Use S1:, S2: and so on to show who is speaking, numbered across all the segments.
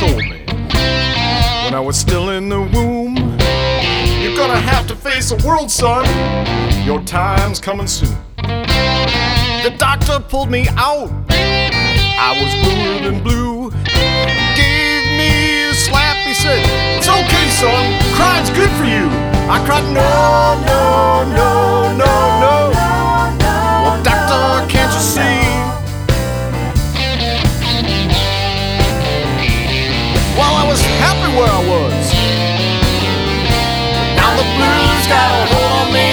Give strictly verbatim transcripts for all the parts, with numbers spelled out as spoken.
S1: told me when I was still in the womb, you're gonna have to face the world, son. Your time's coming soon. The doctor pulled me out. I was bluer than blue. Gave me a slap. He said, "It's okay, son. Crying's good for you." I cried, "No, no, no, no, no." Well, doctor, can't you see? While I was happy where I was, now the blues got a hold on me.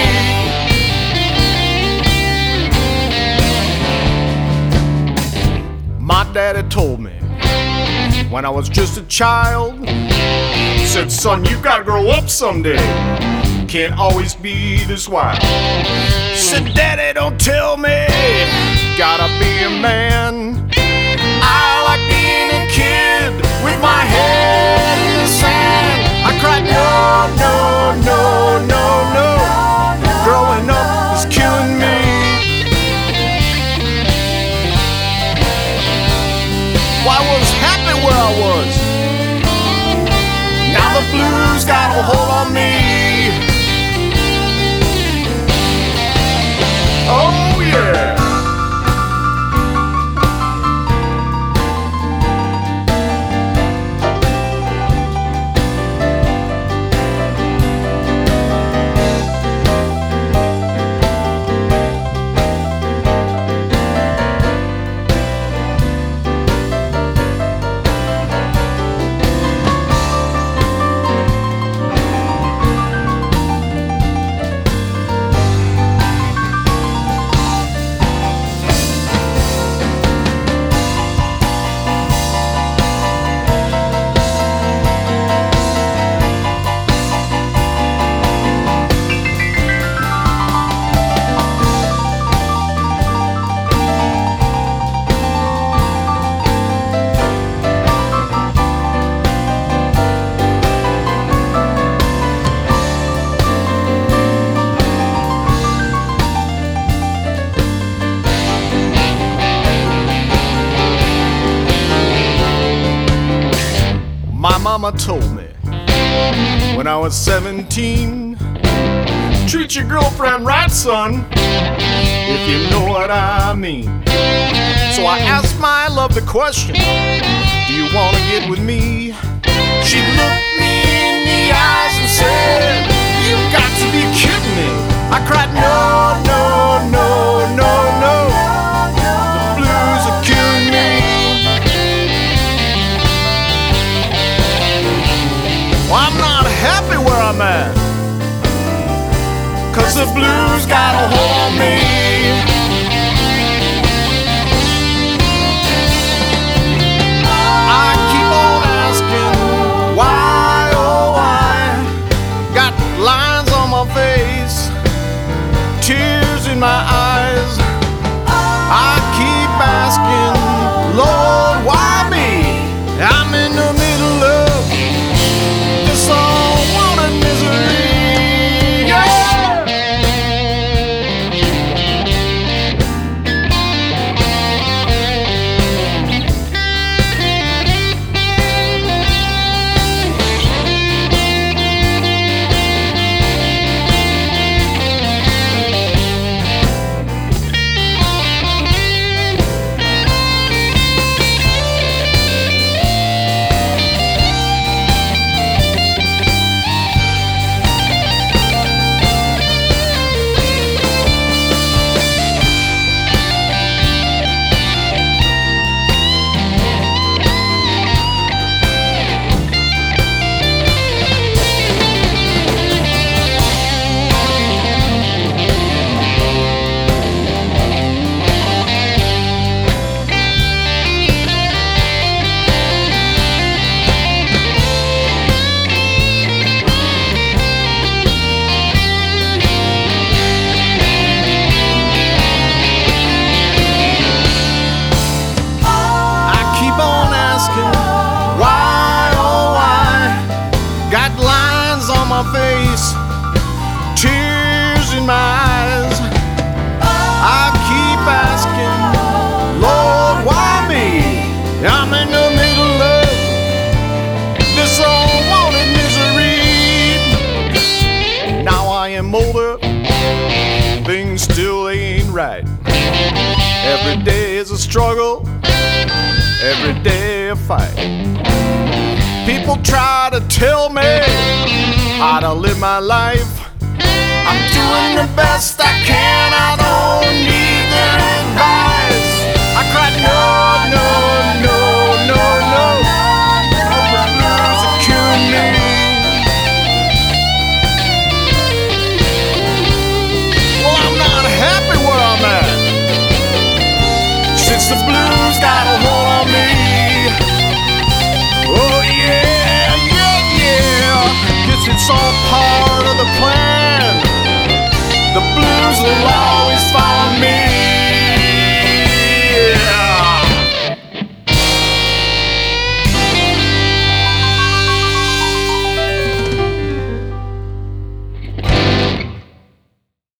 S1: My daddy told me when I was just a child, he said, "Son, you gotta grow up someday. Can't always be this wild." He said, "Daddy, don't tell me, gotta be a man. I like being a kid with my head in the sand." I cried, "No, no, no, no, no. Growing up is killing me." Well, I was happy where I was. Now the blues got a hold on me. Oh yeah. My mama told me when I was seventeen, treat your girlfriend right, son, if you know what I mean. So I asked my love the question, "Do you wanna get with me?" She looked me in the eyes and said, "You've got to be kidding me." I cried, "No, no, no, no, no. The blues are killing me." Well, I'm not happy where I'm at, 'cause the blues got a hold on me. I keep on asking why, oh why. Got lines on my face, tears in my eyes. I keep asking, Lord, why me? I'm in the middle of this unwanted misery, yeah. Face, tears in my eyes. I keep asking, Lord, why me? I'm in the middle of every day a fight. People try to tell me how to live my life. I'm doing the best I can, I don't need their advice.